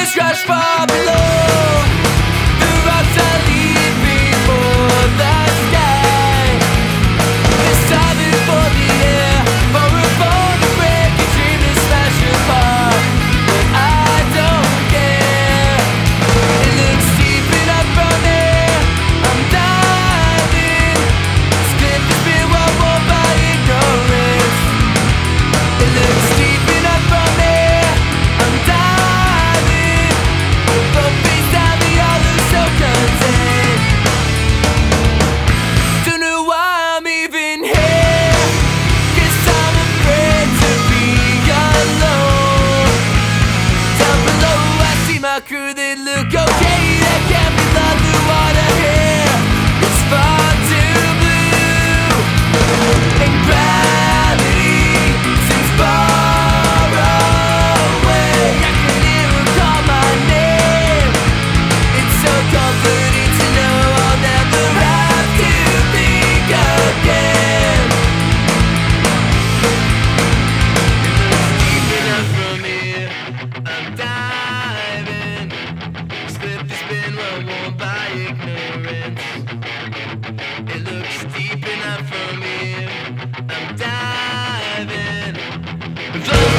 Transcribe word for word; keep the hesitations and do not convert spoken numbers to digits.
crash far below. The rocks are leaping for the sky. It's diving for the air, for a bone to break, a dream to smash apart. But I don't care. It looks deep enough from here. I'm diving. This cliff has been well worn by ignorance. It looks deep enough from here. I'm diving. But face down, we all look so content. Don't know why I'm even here. Guess I'm afraid to be alone. Down below I see my crew, they look okay. There can't be love, the water here. It's far too blue. And gravity seems far away. I can hear her call my name. It's so comforting to know I'll never have to think again. Deep enough from here, I'm diving. This cliff has been well worn by ignorance. It looks deep enough from here, I'm diving.